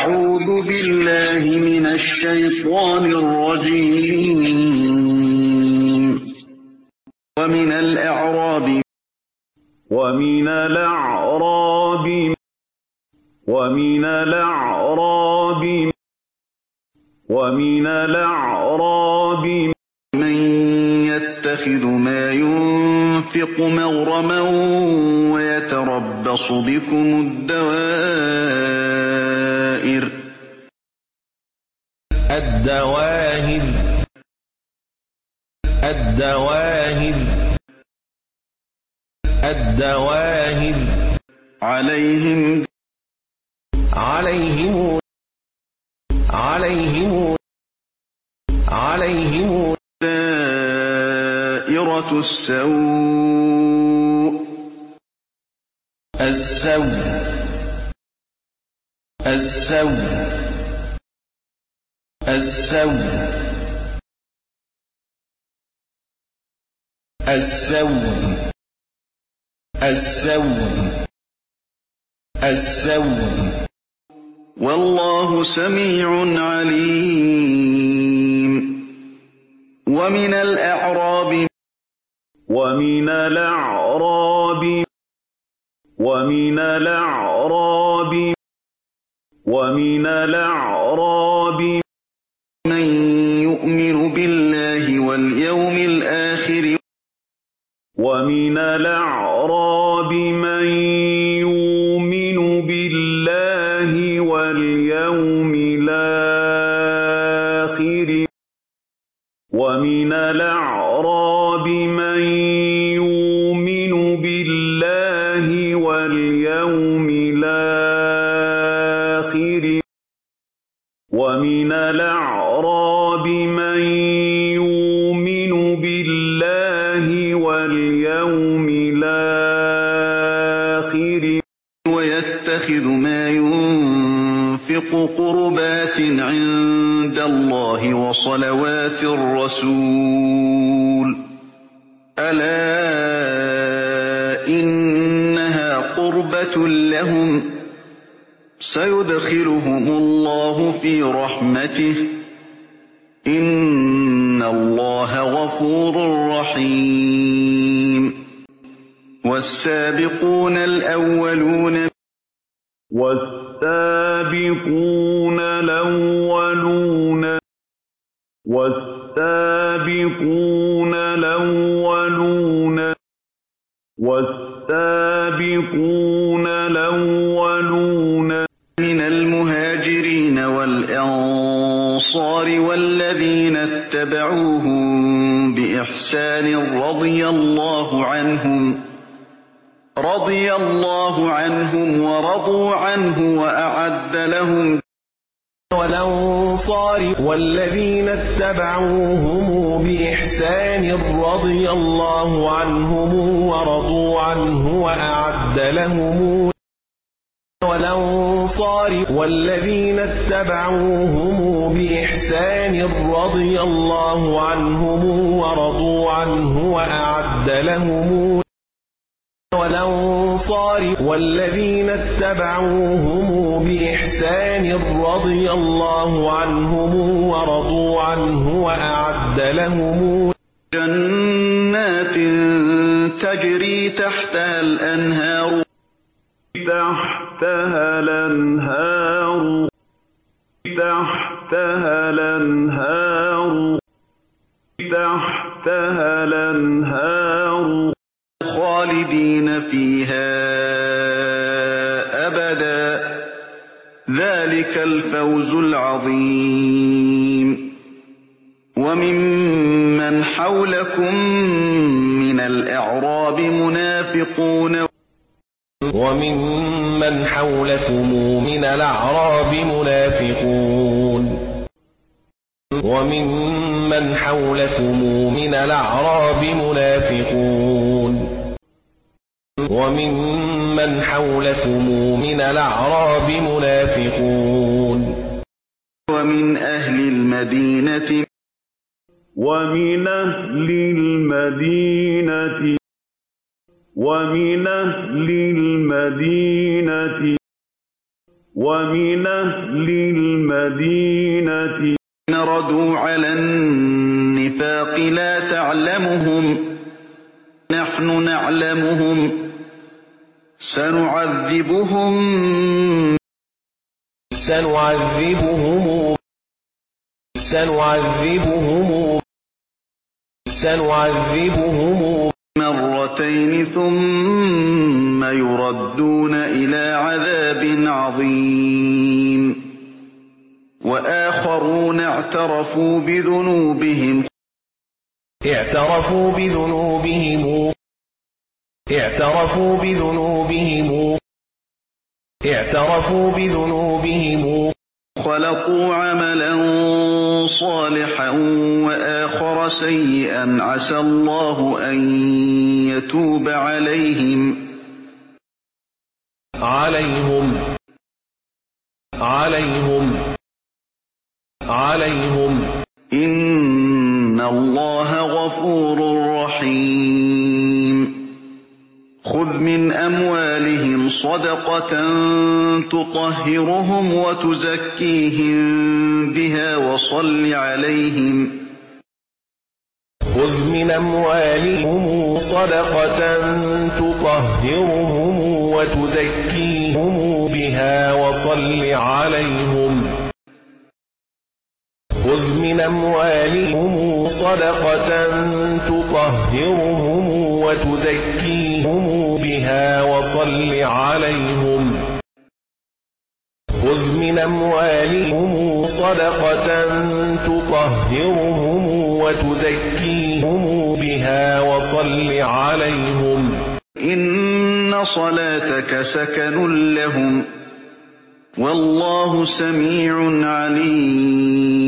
أعوذ بالله من الشيطان الرجيم. ومن الأعراب ومن الأعراب من يتخذ ما ينفق مغرما ويتربص بكم الدوائر عليهم دائرة السوء والله سميع عليم. ومن الأعراب من يؤمن بالله واليوم الآخر ومن الأعراب من يؤمن بالله واليوم الآخر ويتخذ ما ينفق قربات عند الله وصلوات الرسول ألا إنها قربة لهم سيدخلهم الله في رحمته إن الله غفور رحيم. والسابقون الأولون من المهاجرين والأنصار والذين اتبعوهم بإحسان رضي الله عنهم ورضوا عنه وأعد لهم والذين اتبعوهم بإحسان رضي الله عنهم ورضوا عنه وأعد لهم والذين اتبعوهم بإحسان رضي الله عنهم ورضوا عنه وأعد لهم والذين اتبعوهم بإحسان رضي الله عنهم ورضوا عنه وأعد لهم جنات تجري تحتها الأنهار خالدين فيها أبدا ذلك الفوز العظيم. وممن حولكم من الأعراب منافقون ومن أهل المدينة وَمِنْ أَهْلِ الْمَدِينَةِ مَرَدُوا عَلَى النِّفَاقِ لَا تَعْلَمُهُمْ نَحْنُ نَعْلَمُهُمْ سَنُعَذِّبُهُم مرتين ثم يردون إلى عذاب عظيم وآخرون اعترفوا بذنوبهم خلطوا عملا صالحا وآخر سيئا عسى الله أن يتوب عليهم إن الله غفور رحيم خذ من أموالهم صدقة تطهرهم وتزكيهم بها وصل عليهم إن صلاتك سكن لهم والله سميع عليم